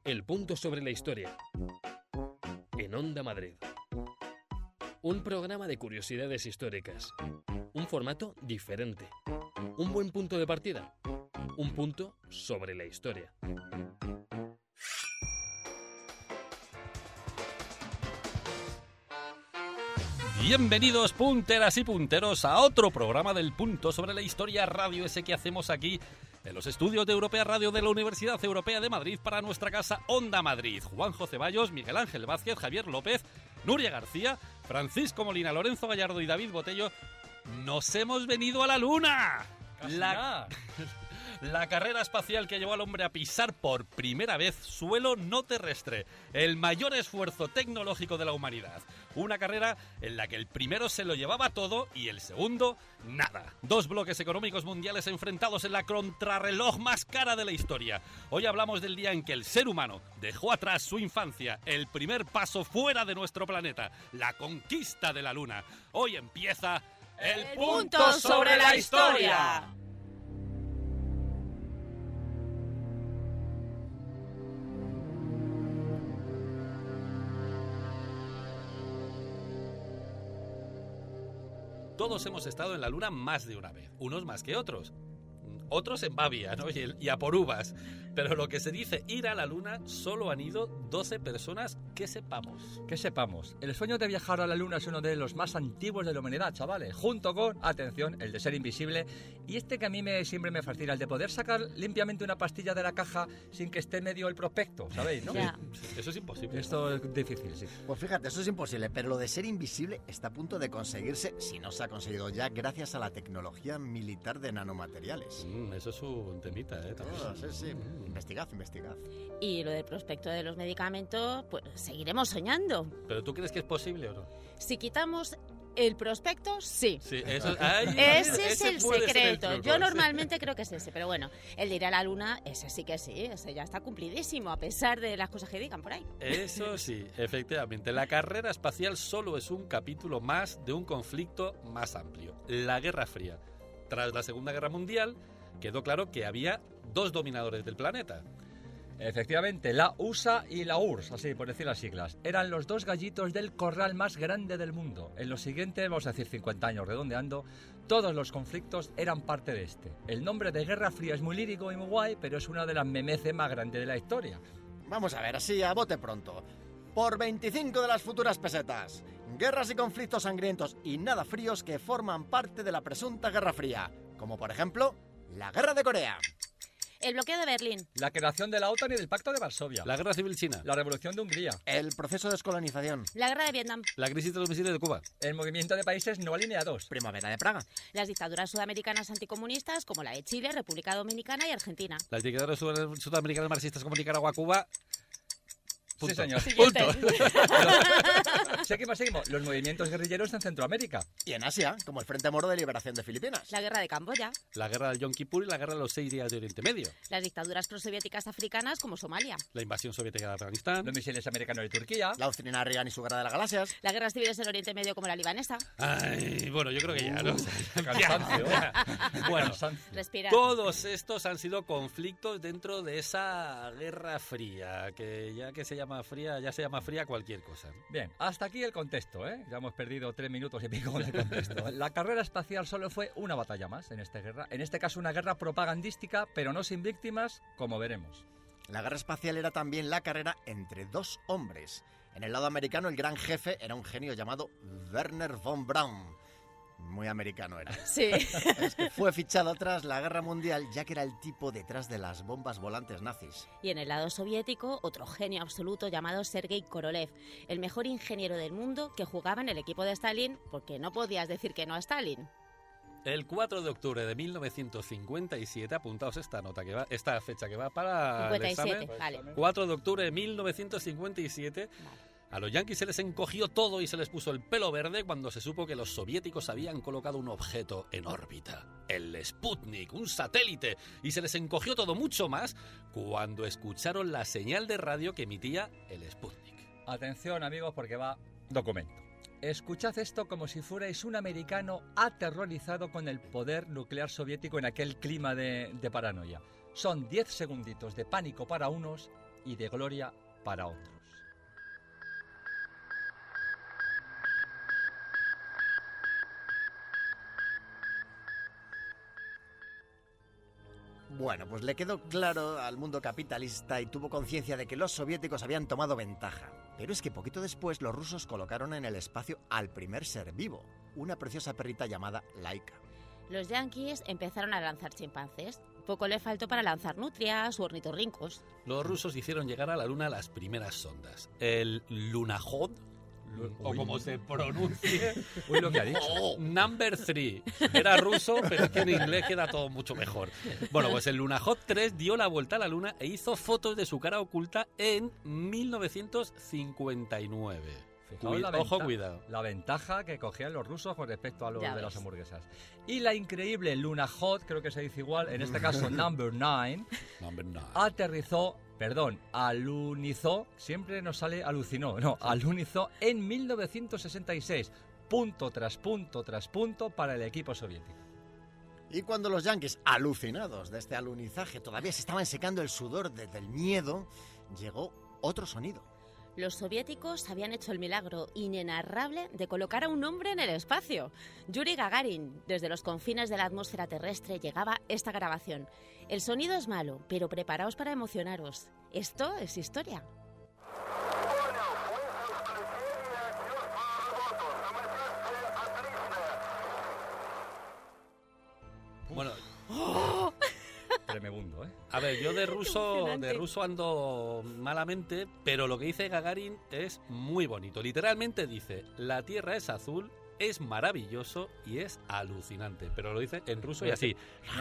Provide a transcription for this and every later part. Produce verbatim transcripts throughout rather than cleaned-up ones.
El punto sobre la historia. En Onda Madrid. Un programa de curiosidades históricas. Un formato diferente. Un buen punto de partida. Un punto sobre la historia. Bienvenidos punteras y punteros a otro programa del Punto sobre la Historia Radio, ese que hacemos aquí en los estudios de Europea Radio de la Universidad Europea de Madrid para nuestra casa Onda Madrid. Juanjo Ceballos, Miguel Ángel Vázquez, Javier López, Nuria García, Francisco Molina, Lorenzo Gallardo y David Botello. ¡Nos hemos venido a la Luna! La... La carrera espacial que llevó al hombre a pisar por primera vez suelo no terrestre, el mayor esfuerzo tecnológico de la humanidad. Una carrera en la que el primero se lo llevaba todo y el segundo, nada. Dos bloques económicos mundiales enfrentados en la contrarreloj más cara de la historia. Hoy hablamos del día en que el ser humano dejó atrás su infancia, el primer paso fuera de nuestro planeta, la conquista de la Luna. Hoy empieza el, el Punto sobre la Historia. Todos hemos estado en la Luna más de una vez, unos más que otros. Otros en Bavia, ¿no? y a por uvas. Pero lo que se dice ir a la Luna, solo han ido doce personas que sepamos. Que sepamos. El sueño de viajar a la Luna es uno de los más antiguos de la humanidad, chavales. Junto con, atención, el de ser invisible. Y este que a mí me, siempre me fascina, el de poder sacar limpiamente una pastilla de la caja sin que esté medio el prospecto, ¿sabéis? ¿No? Yeah. Sí, eso es imposible. Esto es difícil, sí. Pues fíjate, eso es imposible. Pero lo de ser invisible está a punto de conseguirse, si no se ha conseguido ya, gracias a la tecnología militar de nanomateriales. Mm, eso es un temita, ¿eh? Oh, sí, sí. Mm. Investigad, investigad. Y lo del prospecto de los medicamentos, pues seguiremos soñando. ¿Pero tú crees que es posible o no? Si quitamos el prospecto, sí. Sí, eso, ay, ese es ese el secreto. El Yo normalmente creo que es ese, pero bueno, el de ir a la Luna, ese sí que sí, ese ya está cumplidísimo, a pesar de las cosas que digan por ahí. Eso sí, efectivamente. La carrera espacial solo es un capítulo más de un conflicto más amplio, la Guerra Fría. Tras la Segunda Guerra Mundial, quedó claro que había dos dominadores del planeta. Efectivamente, la U S A y la U R S S, así por decir las siglas, eran los dos gallitos del corral más grande del mundo. En los siguientes, vamos a decir cincuenta años redondeando, todos los conflictos eran parte de este. El nombre de Guerra Fría es muy lírico y muy guay, pero es una de las memeces más grandes de la historia. Vamos a ver, así a bote pronto. Por veinticinco de las futuras pesetas. Guerras y conflictos sangrientos y nada fríos que forman parte de la presunta Guerra Fría. Como por ejemplo, la Guerra de Corea. El bloqueo de Berlín. La creación de la OTAN y del Pacto de Varsovia. La Guerra Civil China. La Revolución de Hungría. El proceso de descolonización. La Guerra de Vietnam. La crisis de los misiles de Cuba. El movimiento de países no alineados. Primavera de Praga. Las dictaduras sudamericanas anticomunistas como la de Chile, República Dominicana y Argentina. Las dictaduras sud- sudamericanas marxistas como Nicaragua, Cuba... Punto. Sí, señor. Siguiente. Punto. Seguimos, seguimos. Los movimientos guerrilleros en Centroamérica. Y en Asia, como el Frente Moro de Liberación de Filipinas. La Guerra de Camboya. La guerra del Yom Kippur y la guerra de los seis días de Oriente Medio. Las dictaduras prosoviéticas africanas como Somalia. La invasión soviética de Afganistán. Los misiles americanos de Turquía. La doctrina Reagan y su guerra de las galaxias. Las guerras civiles en Oriente Medio como la libanesa. Ay, bueno, yo creo que ya, ¿no? Cansancio. Bueno, Cansancio. Respira. todos estos han sido conflictos dentro de esa Guerra Fría, que ya que se llama fría, ya se llama fría cualquier cosa. Bien, hasta aquí el contexto, ¿eh? Ya hemos perdido tres minutos y pico con el contexto. La carrera espacial solo fue una batalla más en esta guerra. En este caso una guerra propagandística, pero no sin víctimas, como veremos. La guerra espacial era también la carrera entre dos hombres. En el lado americano, el gran jefe era un genio llamado Werner von Braun. Muy americano era. Sí. Es que fue fichado tras la Guerra Mundial, ya que era el tipo detrás de las bombas volantes nazis. Y en el lado soviético, otro genio absoluto llamado Sergei Korolev, el mejor ingeniero del mundo que jugaba en el equipo de Stalin, porque no podías decir que no a Stalin. El cuatro de octubre de mil novecientos cincuenta y siete, apuntaos esta nota que va, esta fecha que va para cincuenta y el siete, examen. vale. cuatro de octubre de mil novecientos cincuenta y siete. Vale. A los yanquis se les encogió todo y se les puso el pelo verde cuando se supo que los soviéticos habían colocado un objeto en órbita, el Sputnik, un satélite, y se les encogió todo mucho más cuando escucharon la señal de radio que emitía el Sputnik. Atención, amigos, porque va documento. Escuchad esto como si fuerais un americano aterrorizado con el poder nuclear soviético en aquel clima de, de paranoia. Son diez segunditos de pánico para unos y de gloria para otros. Bueno, pues le quedó claro al mundo capitalista y tuvo conciencia de que los soviéticos habían tomado ventaja. Pero es que poquito después los rusos colocaron en el espacio al primer ser vivo, una preciosa perrita llamada Laika. Los yanquis empezaron a lanzar chimpancés. Poco le faltó para lanzar nutrias u ornitorrincos. Los rusos hicieron llegar a la Luna las primeras sondas. El Lunokhod, o Uy. como se pronuncie, Uy, lo que ha dicho. Number three. Era ruso, pero es que en inglés queda todo mucho mejor. Bueno, pues el Lunokhod tres dio la vuelta a la Luna e hizo fotos de su cara oculta en mil novecientos cincuenta y nueve. Fijaos Cuid- la Ojo, venta- cuidado. La ventaja que cogían los rusos con respecto a los Ya de ves. las hamburguesas. Y la increíble Lunokhod, creo que se dice igual, en este caso number nine, Number nine. aterrizó, perdón, alunizó, siempre nos sale alucinó, no, alunizó en mil novecientos sesenta y seis, punto tras punto tras punto para el equipo soviético. Y cuando los yanquis, alucinados de este alunizaje, todavía se estaban secando el sudor desde el miedo, llegó otro sonido. Los soviéticos habían hecho el milagro inenarrable de colocar a un hombre en el espacio. Yuri Gagarin. Desde los confines de la atmósfera terrestre llegaba esta grabación. El sonido es malo, pero preparaos para emocionaros. Esto es historia. Bueno, Tremebundo, ¿eh? a ver, yo de ruso, emocionante. de ruso ando malamente, pero lo que dice Gagarin es muy bonito. Literalmente dice, la Tierra es azul, es maravilloso y es alucinante. Pero lo dice en ruso y así.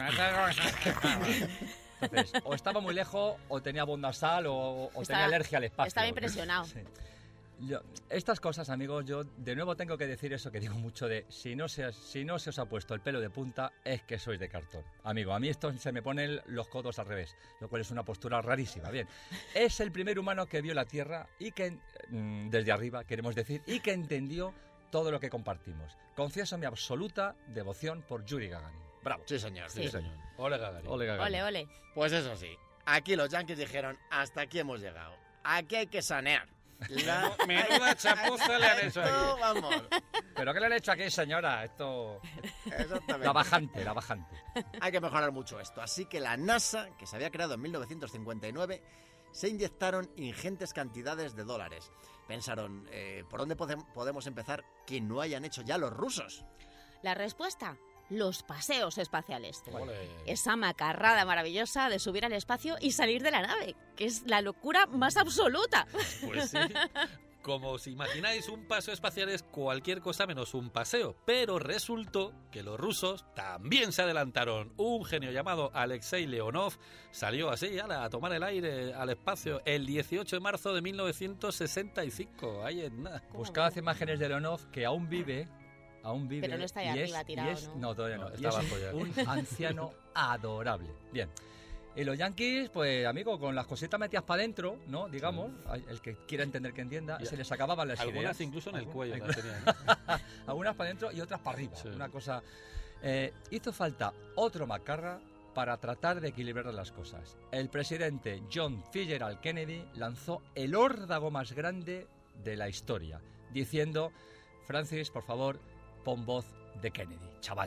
Entonces, o estaba muy lejos, o tenía voz nasal, o, o Estaba- tenía alergia al espacio. estaba impresionado. Sí. Yo- estas cosas, amigos, yo de nuevo tengo que decir eso que digo mucho de si no, se, si no se os ha puesto el pelo de punta es que sois de cartón. Amigo, a mí esto se me ponen los codos al revés, lo cual es una postura rarísima. Bien, es el primer humano que vio la Tierra y que, mm, desde arriba, queremos decir, y que entendió todo lo que compartimos. Confieso mi absoluta devoción por Yuri Gagarin. Bravo. Sí, señor. Sí. señor. Ole Gagarin. Ole, Gagarin. Ole, ole. Pues eso sí, aquí los yanquis dijeron, hasta aquí hemos llegado. Aquí hay que sanear. La- Menuda chapuza le han hecho Esto, aquí. vamos. ¿Pero qué le han hecho aquí, señora? Esto... Exactamente. La bajante, la bajante. Hay que mejorar mucho esto. Así que la NASA, que se había creado en mil novecientos cincuenta y nueve, se inyectaron ingentes cantidades de dólares. Pensaron, eh, ¿por dónde podem- podemos empezar que no hayan hecho ya los rusos? La respuesta, los paseos espaciales. Ole. Esa macarrada maravillosa de subir al espacio y salir de la nave, que es la locura más absoluta. Pues sí. Como os imagináis, un paseo espacial es cualquier cosa menos un paseo. Pero resultó que los rusos también se adelantaron. Un genio llamado Alexei Leonov salió así ala, a tomar el aire al espacio el dieciocho de marzo de mil novecientos sesenta y cinco. Ahí en nada. Buscad imágenes de Leonov, que aún vive, aún vive. Pero no está ahí y arriba es, tirado, y es- ¿no? todavía no. No, y está es abajo ya. un anciano adorable. Bien. Y los yanquis, pues, amigo, con las cositas metidas para adentro, ¿no? Digamos, ay, el que quiera entender que entienda, Ya. se les acababan las Algunas ideas. incluso en el Algu- cuello algu- las tenían. Algunas para adentro y otras para arriba. Sí. Una cosa... eh, hizo falta otro macarra para tratar de equilibrar las cosas. El presidente John Fitzgerald Kennedy lanzó el órdago más grande de la historia, diciendo, Francis, por favor, pon voz de Kennedy, chaval.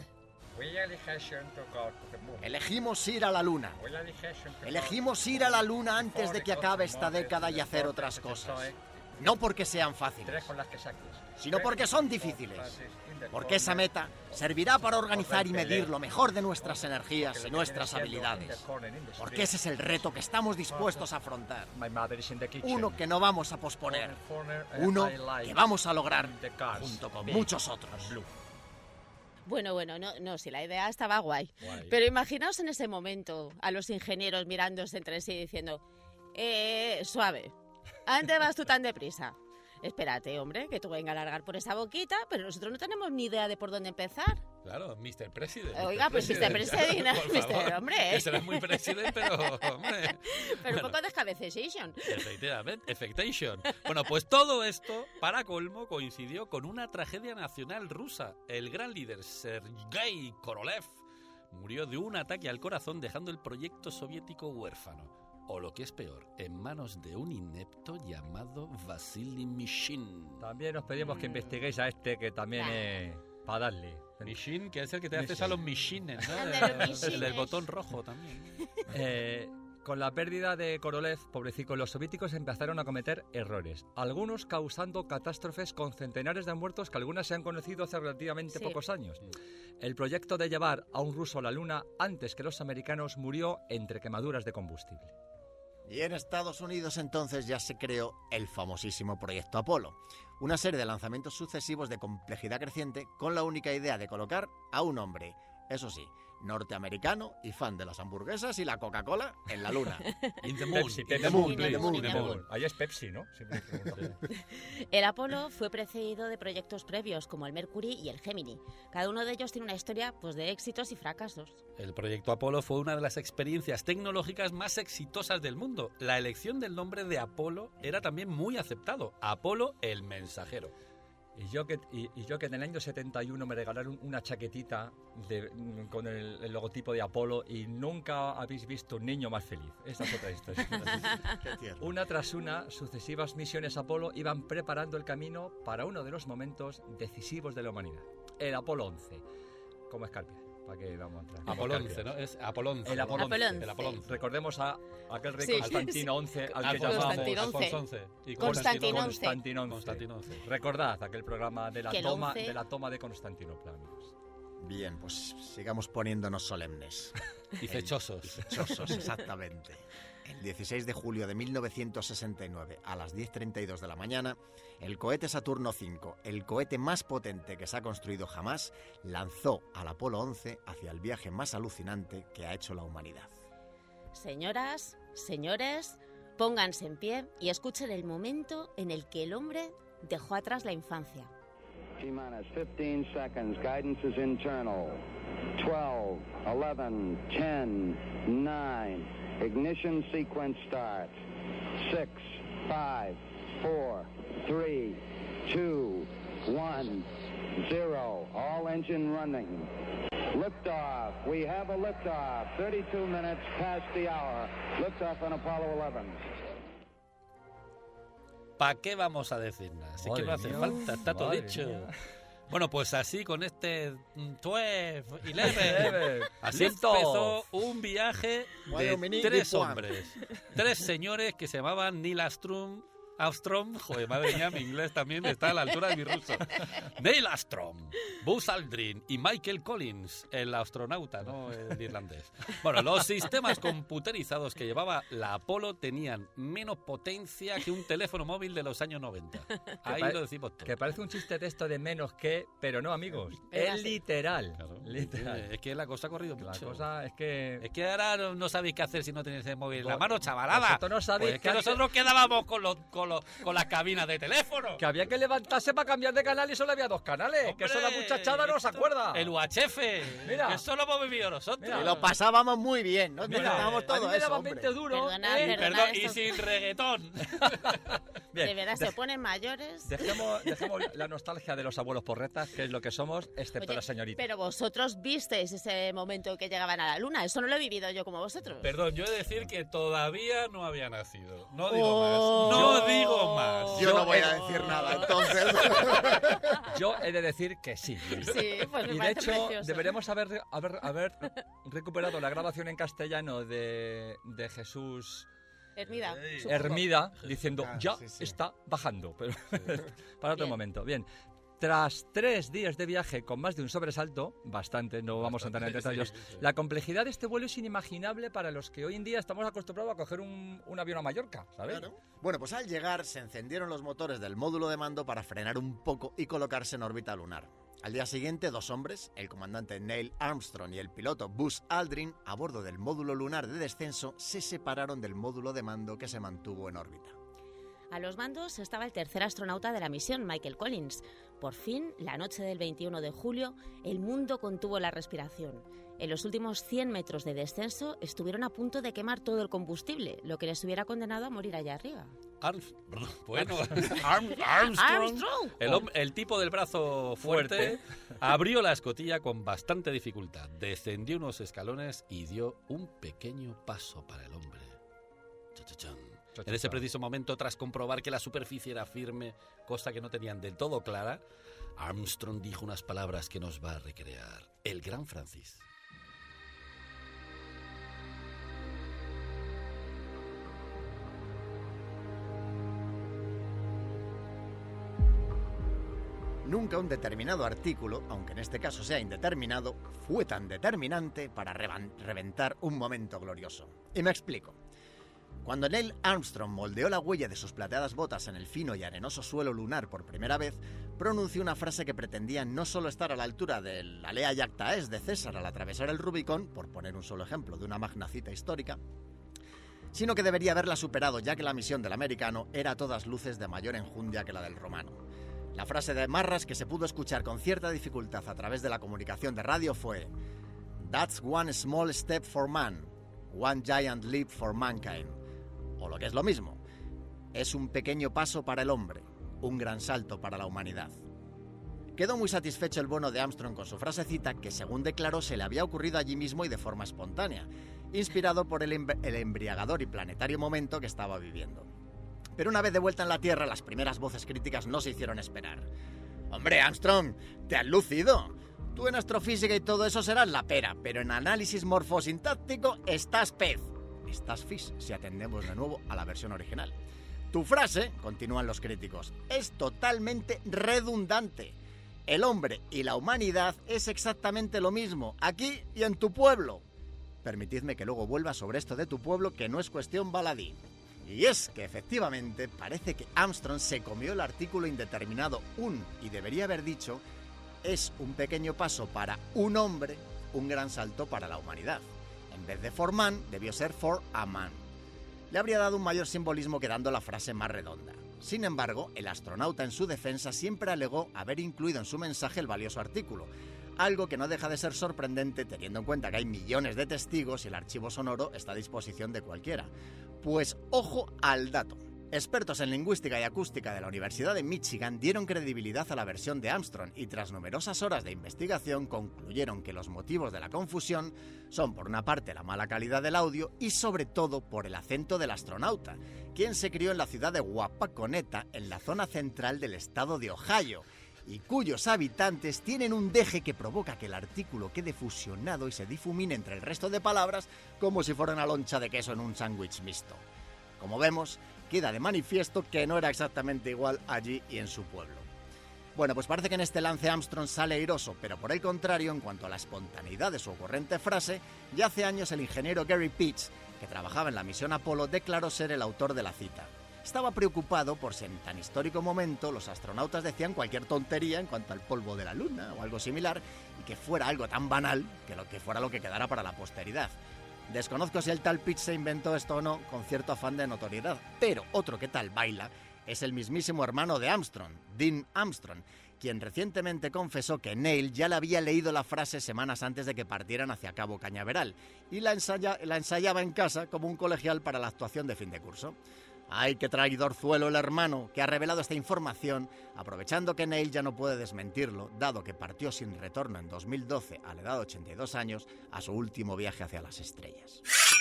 Elegimos ir a la luna. Elegimos ir a la luna antes de que acabe esta década y hacer otras cosas. No porque sean fáciles, sino porque son difíciles. Porque esa meta servirá para organizar y medir lo mejor de nuestras energías y nuestras habilidades. Porque ese es el reto que estamos dispuestos a afrontar. Uno que no vamos a posponer. Uno que vamos a lograr junto con muchos otros. Bueno, bueno, no, no, si la idea estaba guay. Guay. Pero imaginaos en ese momento a los ingenieros mirándose entre sí diciendo, eh, suave, ¿ante vas tú tan deprisa? Espérate, hombre, que tú venga a largar por esa boquita, pero nosotros no tenemos ni idea de por dónde empezar. Claro, mister President. Oiga, pues mister President, por mister favor. hombre. Que será muy president, pero, hombre... Pero un Bueno. poco de cabecesation. Efectivamente, affectation. Bueno, pues todo esto, para colmo, coincidió con una tragedia nacional rusa. El gran líder Sergei Korolev murió de un ataque al corazón, dejando el proyecto soviético huérfano. o lo que es peor, en manos de un inepto llamado Vasily Mishin. También os pedimos que investiguéis a este, que también es para darle. Mishin, que es el que te haces Mishin. a los Mishines, ¿no? El de los Mishines. El del botón rojo también. Eh, con la pérdida de Korolev, pobrecito, los soviéticos empezaron a cometer errores, algunos causando catástrofes con centenares de muertos que algunas se han conocido hace relativamente Sí. pocos años. El proyecto de llevar a un ruso a la Luna antes que los americanos murió entre quemaduras de combustible. Y en Estados Unidos entonces ya se creó el famosísimo Proyecto Apolo, una serie de lanzamientos sucesivos de complejidad creciente con la única idea de colocar a un hombre, eso sí, norteamericano y fan de las hamburguesas y la Coca-Cola en la Luna. In the moon. Pepsi, in the Pepsi, moon, in the please, moon, in the in the moon. moon. Ahí es Pepsi, ¿no? Siempre pregunto. El Apolo fue precedido de proyectos previos como el Mercury y el Gemini. Cada uno de ellos tiene una historia pues, de éxitos y fracasos. El proyecto Apolo fue una de las experiencias tecnológicas más exitosas del mundo. La elección del nombre de Apolo era también muy aceptado. Apolo, el mensajero. Y yo, que, y, y yo que en el año setenta y uno me regalaron una chaquetita de, con el, el logotipo de Apolo y nunca habéis visto un niño más feliz. Esta es otra historia. Qué tierno. Una tras una, sucesivas misiones Apolo iban preparando el camino para uno de los momentos decisivos de la humanidad. El Apolo once. Como Escarpia. ¿Para qué vamos a entrar? Como Apolo once, Escarpia. ¿no? Es Apolo once. El Apolo Apolo once. once. El Apolo once. Recordemos a aquel rey Sí, Constantino once al que Alfonso llamamos Constantino once. Alfonso once. Y Constantino once. Constantino once. Constantino once. Recordad aquel programa de la Que el toma once de la toma de Constantinopla, amigos. Bien, pues sigamos poniéndonos solemnes. Y fechosos. Fechosos, exactamente. El dieciséis de julio de mil novecientos sesenta y nueve, a las diez treinta y dos de la mañana, el cohete Saturno cinco, el cohete más potente que se ha construido jamás, lanzó al Apolo once hacia el viaje más alucinante que ha hecho la humanidad. Señoras, señores, pónganse en pie y escuchen el momento en el que el hombre dejó atrás la infancia. T-minus fifteen seconds. Guidance is internal. twelve, eleven, ten, nine. Ignition sequence start. six, five, four, three, two, one, zero. All engine running. Liftoff. We have a liftoff. thirty-two minutes past the hour. Liftoff on Apollo eleven. ¿Para qué vamos a decir nada? Si es que no Madre hace mía. falta, está todo Madre dicho. mía. Bueno, pues así con este doce, once, Eleven. así Liftoff. empezó un viaje de Wyoming, tres Deep One. hombres, tres señores que se llamaban Neil Armstrong, Armstrong, joder, madre mía, mi inglés también está a la altura de mi ruso. Neil Armstrong, Buzz Aldrin y Michael Collins, el astronauta, no el irlandés. Bueno, los sistemas computerizados que llevaba la Apolo tenían menos potencia que un teléfono móvil de los años noventa. Ahí pare- lo decimos todo. Que parece un chiste de esto de menos que, pero no, amigos. Era Es así. literal. Claro. Literal. Es que la cosa ha corrido La mucho. cosa es que... Es que ahora no, no sabéis qué hacer si no tenéis el móvil en la Vos- mano, chavalada. vosotros no sabéis Pues es que que antes- nosotros quedábamos con, los, con, los, con las cabinas de teléfono. Que había que levantarse para cambiar de canal y solo había dos canales. que eso la Hombre, muchachada no se esto- acuerda. El U H F. Mira. Eso lo hemos vivido nosotros. Mira. Y lo pasábamos muy bien, ¿no? Mira, Estábamos a todo mí me eso, daban hombre. veinte duros. Perdona, ¿eh? perdona. Perdón, y esto- sin reggaetón. Bien, De verdad, de- se ponen mayores. Dejemos, dejemos la nostalgia de los abuelos porretas, que es lo que somos, excepto Oye, la señorita. pero vosotros visteis ese momento en que llegaban a la luna. Eso no lo he vivido yo como vosotros. Perdón, yo he de decir que todavía no había nacido. No digo Oh. más. No digo más. Yo Yo no voy he- a decir nada, entonces. Yo he de decir que sí. Sí, pues me Y de parece hecho, precioso. deberemos haber, haber, haber recuperado la grabación en castellano de, de Jesús Hermida. Ey. su- Hermida diciendo Ah, ya sí, sí. está bajando. Pero para otro Bien. momento. Bien. Tras tres días de viaje con más de un sobresalto, bastante, no vamos a entrar en detalles, la complejidad de este vuelo es inimaginable para los que hoy en día estamos acostumbrados a coger un, un avión a Mallorca, ¿sabes? Claro. Bueno, pues al llegar se encendieron los motores del módulo de mando para frenar un poco y colocarse en órbita lunar. Al día siguiente, dos hombres, el comandante Neil Armstrong y el piloto Buzz Aldrin, a bordo del módulo lunar de descenso, se separaron del módulo de mando que se mantuvo en órbita. A los mandos estaba el tercer astronauta de la misión, Michael Collins. Por fin, la noche del veintiuno de julio, el mundo contuvo la respiración. En los últimos cien metros de descenso estuvieron a punto de quemar todo el combustible, lo que les hubiera condenado a morir allá arriba. Arms- bueno, Arm- Armstrong, ¡Armstrong! El, hom- el tipo del brazo fuerte, abrió la escotilla con bastante dificultad, descendió unos escalones y dio un pequeño paso para el hombre. Chachán. En ese preciso momento, tras comprobar que la superficie era firme, cosa que no tenían del todo clara, Armstrong dijo unas palabras que nos va a recrear el gran Francis. Nunca un determinado artículo, aunque en este caso sea indeterminado, fue tan determinante para reventar un momento glorioso. Y me explico. Cuando Neil Armstrong moldeó la huella de sus plateadas botas en el fino y arenoso suelo lunar por primera vez, pronunció una frase que pretendía no solo estar a la altura del alea iacta est de César al atravesar el Rubicón, por poner un solo ejemplo de una magna cita histórica, sino que debería haberla superado, ya que la misión del americano era a todas luces de mayor enjundia que la del romano. La frase de Marras, que se pudo escuchar con cierta dificultad a través de la comunicación de radio, fue "That's one small step for man, one giant leap for mankind". O lo que es lo mismo, es un pequeño paso para el hombre, un gran salto para la humanidad. Quedó muy satisfecho el bono de Armstrong con su frasecita, que según declaró se le había ocurrido allí mismo y de forma espontánea, inspirado por el, em- el embriagador y planetario momento que estaba viviendo. Pero una vez de vuelta en la Tierra, las primeras voces críticas no se hicieron esperar. «Hombre, Armstrong, te has lucido. Tú en astrofísica y todo eso serás la pera, pero en análisis morfosintáctico estás pez. Estás fish, si atendemos de nuevo a la versión original. Tu frase, continúan los críticos, es totalmente redundante. El hombre y la humanidad es exactamente lo mismo, aquí y en tu pueblo». Permitidme que luego vuelva sobre esto de tu pueblo, que no es cuestión baladí. Y es que efectivamente parece que Armstrong se comió el artículo indeterminado un, y debería haber dicho, es un pequeño paso para un hombre, un gran salto para la humanidad. En vez de for man, debió ser for a man. Le habría dado un mayor simbolismo quedando la frase más redonda. Sin embargo, el astronauta en su defensa siempre alegó haber incluido en su mensaje el valioso artículo, algo que no deja de ser sorprendente teniendo en cuenta que hay millones de testigos y el archivo sonoro está a disposición de cualquiera. Pues ojo al dato. Expertos en lingüística y acústica de la Universidad de Michigan dieron credibilidad a la versión de Armstrong y tras numerosas horas de investigación concluyeron que los motivos de la confusión son por una parte la mala calidad del audio y sobre todo por el acento del astronauta, quien se crió en la ciudad de Wapakoneta, en la zona central del estado de Ohio, y cuyos habitantes tienen un deje que provoca que el artículo quede fusionado y se difumine entre el resto de palabras como si fuera una loncha de queso en un sándwich mixto. Como vemos, queda de manifiesto que no era exactamente igual allí y en su pueblo. Bueno, pues parece que en este lance Armstrong sale airoso, pero por el contrario, en cuanto a la espontaneidad de su ocurrente frase, ya hace años el ingeniero Gary Pitts, que trabajaba en la misión Apolo, declaró ser el autor de la cita. Estaba preocupado por si en tan histórico momento los astronautas decían cualquier tontería en cuanto al polvo de la luna o algo similar y que fuera algo tan banal que lo que fuera lo que quedara para la posteridad. Desconozco si el tal Pitts se inventó esto o no con cierto afán de notoriedad, pero otro que tal baila es el mismísimo hermano de Armstrong, Dean Armstrong, quien recientemente confesó que Neil ya le había leído la frase semanas antes de que partieran hacia Cabo Cañaveral y la, ensaya, la ensayaba en casa como un colegial para la actuación de fin de curso. ¡Ay, qué traidorzuelo el hermano, que ha revelado esta información, aprovechando que Neil ya no puede desmentirlo, dado que partió sin retorno en dos mil doce, a la edad de ochenta y dos años, a su último viaje hacia las estrellas.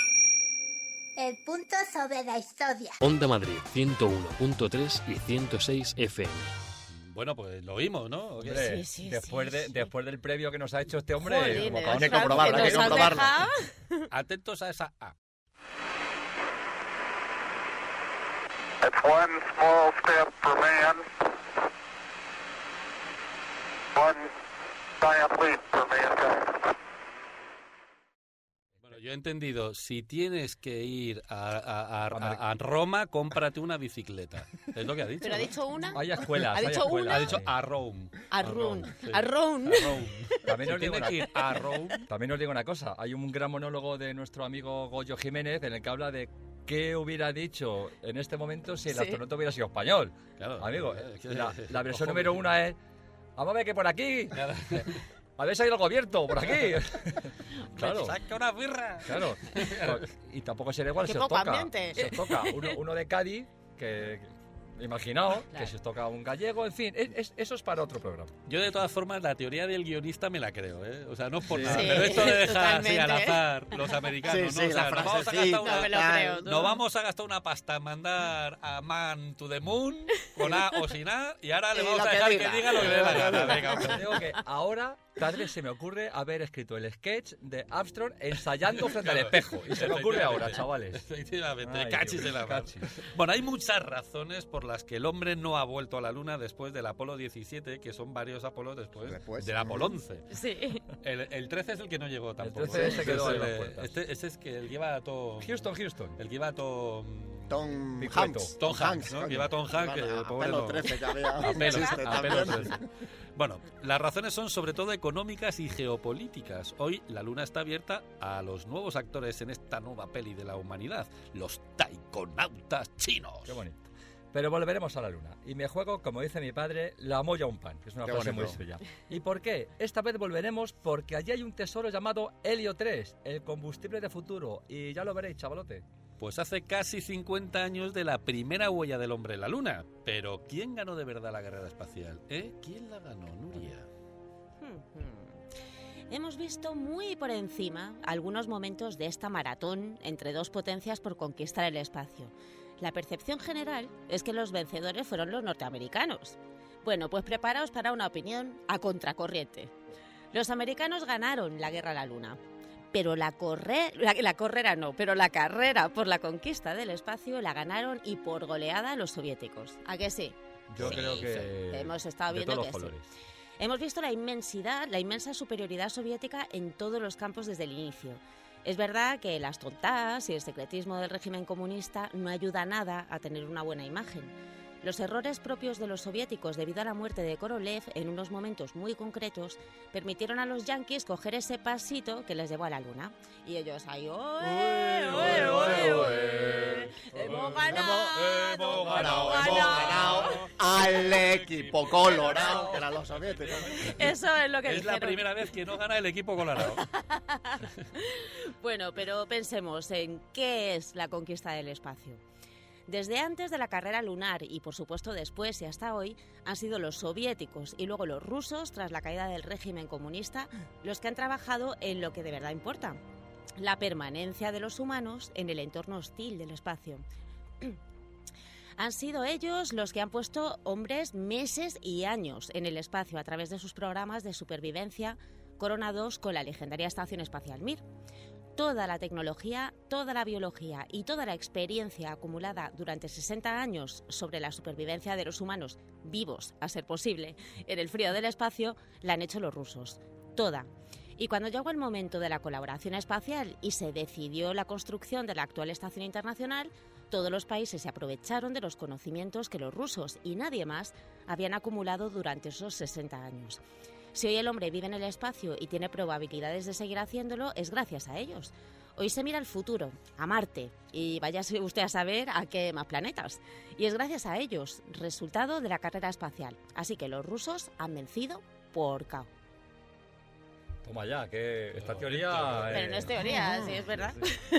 El punto sobre la historia. Onda Madrid, ciento uno punto tres y ciento seis F M. Bueno, pues lo oímos, ¿no? Hombre, Sí, sí, después, sí, de, sí. después del previo que nos ha hecho este hombre, Jolines, como hay que Fran, comprobarlo, que hay que nos has comprobarlo. dejado. Atentos a esa A. It's one small step for man, one giant leap for mankind. Bueno, yo he entendido, si tienes que ir a, a, a, a, a Roma, cómprate una bicicleta. Es lo que ha dicho. ¿Pero ha ¿no? dicho una? Hay escuelas, ¿Ha hay dicho escuelas. una? Ha dicho a Rome. A Run. sí. A Run. A Rome. También Si os digo tiene una- que ir a Rome. También os digo una cosa, hay un gran monólogo de nuestro amigo Goyo Jiménez en el que habla de qué hubiera dicho en este momento si el Sí. astronauta hubiera sido español. Claro, Amigo, eh, que- la, la versión cojones, número tío. una es, vamos a ver que por aquí, Claro. habéis ido al gobierno, por aquí. Claro. Saca una birra. Claro. Y tampoco será igual Qué si os poco toca. ambiente. Si os toca uno, uno de Cádiz, que, Imaginaos Claro. que se os toca un gallego, en fin, es, es- eso es para otro programa. Yo, de todas formas, la teoría del guionista me la creo, ¿eh? O sea, no es por Sí. nada. Sí, pero esto de dejar así al totalmente. azar los americanos, Sí, ¿no? sí, O sea, la nos vamos a gastar frasecita, una, No me lo tal. creo. no vamos a gastar una pasta en mandar a Man to the Moon con A o sin A y ahora le Y vamos lo a que dejar diga. que diga lo que le dé la gana. Venga, Os hombre. digo que ahora, padre, se me ocurre haber escrito el sketch de Armstrong ensayando frente al espejo. Y se me ocurre ahora, chavales. Efectivamente, Ay, cachis Dios, de la mar. cachis. Bueno, hay muchas razones por las que el hombre no ha vuelto a la Luna después del Apolo diecisiete, que son varios Apolos después, Después. del Apolo once. Sí. El, el trece es el que no llegó tampoco. trece se Este quedó es en el las de- puertas. Este, este es que el que iba a todo... Houston, Houston. El que iba a todo... mm, Tom Picueto. Hanks. Tom Hanks, ¿no? coño. Que iba Tom Hanks, que Bueno, a pobre pelo no- trece que había. Apenas, existe apenas también. trece. Bueno, las razones son sobre todo económicas y geopolíticas. Hoy la Luna está abierta a los nuevos actores en esta nueva peli de la humanidad, los taikonautas chinos. Qué bonito. Pero volveremos a la Luna. Y me juego, como dice mi padre, la molla a un pan, que es una Qué frase muy bonito. suya. ¿Y por qué? Esta vez volveremos porque allí hay un tesoro llamado helio tres, el combustible de futuro. Y ya lo veréis, chavalote. Pues hace casi cincuenta años de la primera huella del hombre en la Luna. Pero ¿quién ganó de verdad la carrera espacial? ¿Eh? ¿Quién la ganó, Nuria? Hemos visto muy por encima algunos momentos de esta maratón entre dos potencias por conquistar el espacio. La percepción general es que los vencedores fueron los norteamericanos. Bueno, pues preparaos para una opinión a contracorriente. Los americanos ganaron la guerra a la Luna, pero la, corre la, la carrera no, pero la carrera por la conquista del espacio la ganaron y por goleada los soviéticos. ¿A que sí? Yo Sí, creo sí. que Hemos estado de viendo todos que los sí. colores. Hemos visto la inmensidad, la inmensa superioridad soviética en todos los campos desde el inicio. Es verdad que las tontas y el secretismo del régimen comunista no ayuda nada a tener una buena imagen. Los errores propios de los soviéticos debido a la muerte de Korolev en unos momentos muy concretos permitieron a los yanquis coger ese pasito que les llevó a la Luna. Y ellos ahí, ¡oe, oe, oe, oe! ¡Hemos ganado! Hemos ganado, hemos ganado al equipo colorado, que eran los soviéticos. Eso es lo que Es la dijeron. primera vez que no gana el equipo colorado. Bueno, pero pensemos en qué es la conquista del espacio. Desde antes de la carrera lunar y por supuesto después y hasta hoy han sido los soviéticos y luego los rusos, tras la caída del régimen comunista, los que han trabajado en lo que de verdad importa, la permanencia de los humanos en el entorno hostil del espacio. Han sido ellos los que han puesto hombres meses y años en el espacio a través de sus programas de supervivencia Corona dos con la legendaria Estación Espacial Mir. Toda la tecnología, toda la biología y toda la experiencia acumulada durante sesenta años sobre la supervivencia de los humanos vivos, a ser posible, en el frío del espacio, la han hecho los rusos. Toda. Y cuando llegó el momento de la colaboración espacial y se decidió la construcción de la actual Estación Internacional, todos los países se aprovecharon de los conocimientos que los rusos y nadie más habían acumulado durante esos sesenta años. Si hoy el hombre vive en el espacio y tiene probabilidades de seguir haciéndolo, es gracias a ellos. Hoy se mira al futuro, a Marte, y váyase usted a saber a qué más planetas. Y es gracias a ellos, resultado de la carrera espacial. Así que los rusos han vencido por K O. Toma ya, que esta Qué teoría... bonito. Pero no es teoría, sí es verdad.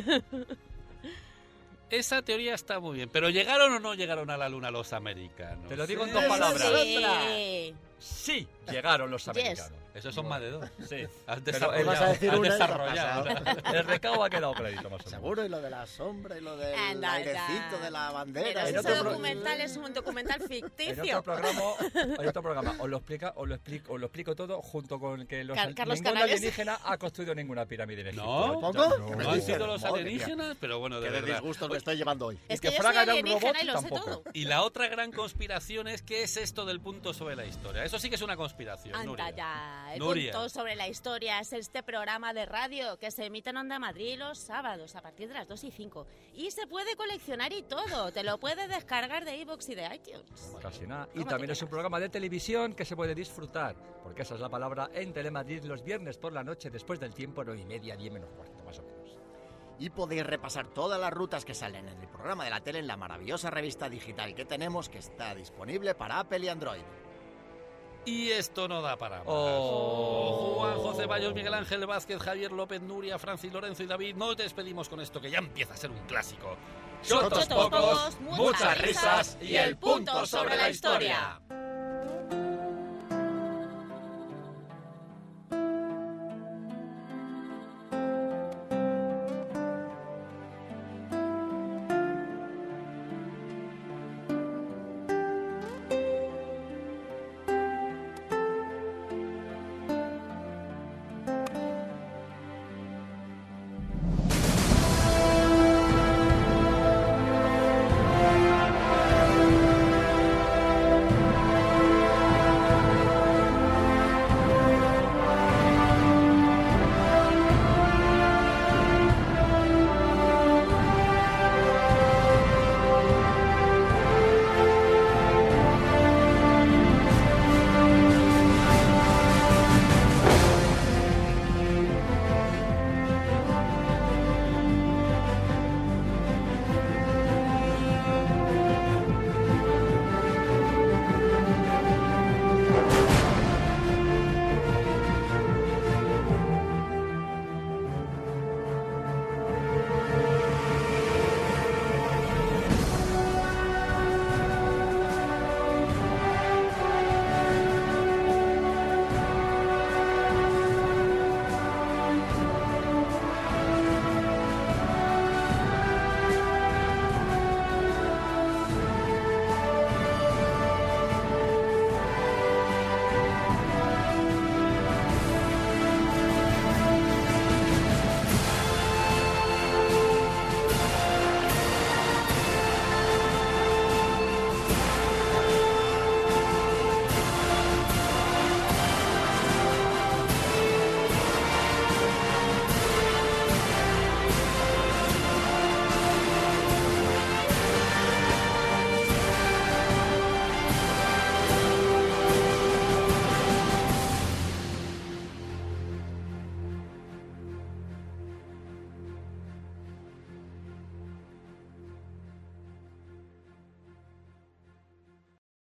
Esa teoría está muy bien, pero ¿llegaron o no llegaron a la Luna los americanos? Te lo digo en Sí. dos palabras. Sí. Sí, llegaron los Yes. americanos. Esos son más de dos. Sí. Has Pero desarrollado. vas a decir has una y te has desarrollado. pasado. El recado ha quedado clarito, más o menos. Seguro, y lo de la sombra y lo del Anda, airecito ya. de la Pero bandera. si y ese otro pro- documental es un documental En ficticio. otro programa, en otro programa os lo explica, os lo explico, os lo explico todo junto con que los Car- Carlos ningún Canales. alienígena ha construido ninguna pirámide en Egipto. No, ¿Tampoco? No, ¿Qué me No han dices? sido los Madre mía. alienígenas, pero bueno, de Qué verdad. disgustos me estoy llevando hoy. Es que que yo soy Fraga era un alienígena robot y lo sé tampoco. todo. Y la otra gran conspiración es ¿qué es esto del punto sobre la historia? Eso sí que es una conspiración, Anda Nuria. ya, el Nuria. punto sobre la historia es este programa de radio que se emite en Onda Madrid los sábados a partir de las dos y cinco. Y se puede coleccionar y todo, te lo puedes descargar de iVoox y de iTunes. Casi nada. Y ¿Cómo también te es un quedas? programa de televisión que se puede disfrutar, porque esa es la palabra, en Telemadrid los viernes por la noche después del tiempo, nueve y media, diez menos cuarto, más o menos. Y podéis repasar todas las rutas que salen en el programa de la tele en la maravillosa revista digital que tenemos, que está disponible para Apple y Android. Y esto no da para más. Oh. Juan José Bayos, Miguel Ángel Vázquez, Javier López, Nuria, Francis, Lorenzo y David, nos despedimos con esto que ya empieza a ser un clásico. Chotos pocos, muchas risas y el punto sobre la historia.